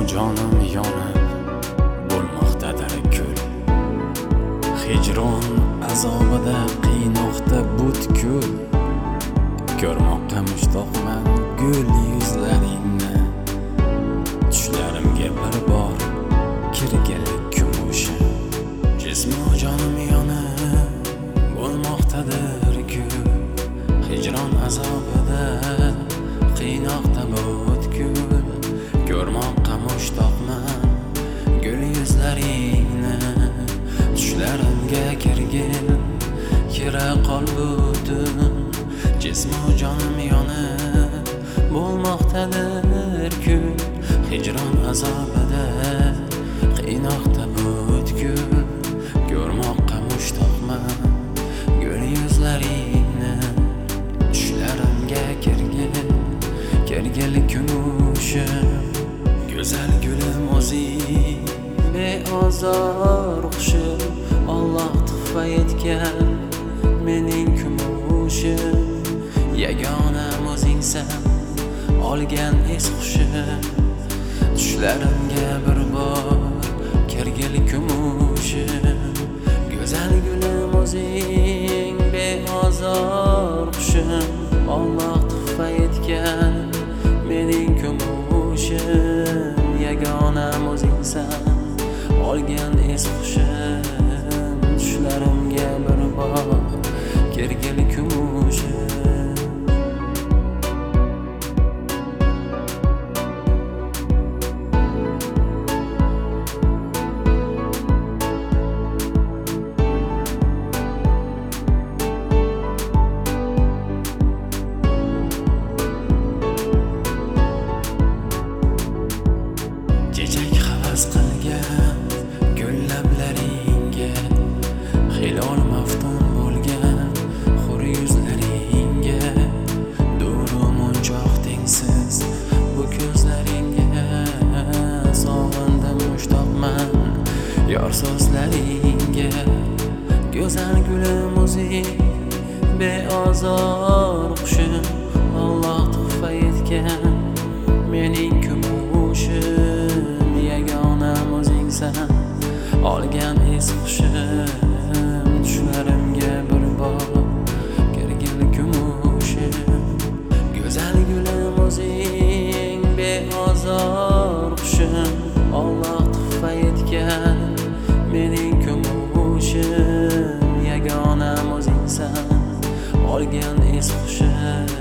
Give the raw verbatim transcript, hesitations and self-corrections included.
jonim yonib bo'lmoqdadir kul. Hijron azobida qiynoqda butkul. Ko'rmoqqa mushtoqman gul yuzlaringni. Tushlarimga bir bor kirganlik kumushi. Jismu jonim yonib bo'lmoqdadir kul. Hijron azobida qiynoqda butkul. Ko'rmoqqa mushtoqman gul yuzlaringni. Tushlarimga kirgin kira qol butun. Jismu jonim yonib bo'lmoqdadir kul. Hijron azobida qiynoqda butkul. Ko'rmoqqa mushtoqman gul yuzlaringni. Tushlarimga kirgin kirganlik kumushi. Go'zal gulim o'zing beozor qushim. Alloh tuhfa etgan mening kumushim. Yagonam o'zingsan olgan es hushim. Tushlarimga bir bor kirganlik kumushim. Go'zal gulim o'zing beozor qushim. Alloh tuhfa etgan mening kumushim. Yagonam o'zingsan olgan es hushim. Tushlarimga bir bor kirganlik kumushim. Chechak havas qilgan gul lablaringga. Hilol maftun bo'lgan hur yuzlaringga. Duru munchoq tengsiz bu ko'zlaringga. Sog'indim mushtoqman yor so'zlaringga. Go'zal gulim o'zing beozor qushim. Alloh tuhfa etgan mening kumushim. Yagonam o'zingsan olgan es hushim. Tushlarimga bir bor kirganlik kumushim. Go'zal gulim o'zing beozor qushim. Alloh tuhfa etgan mening kumushim. Yagonam o'zingsan olgan es hushim.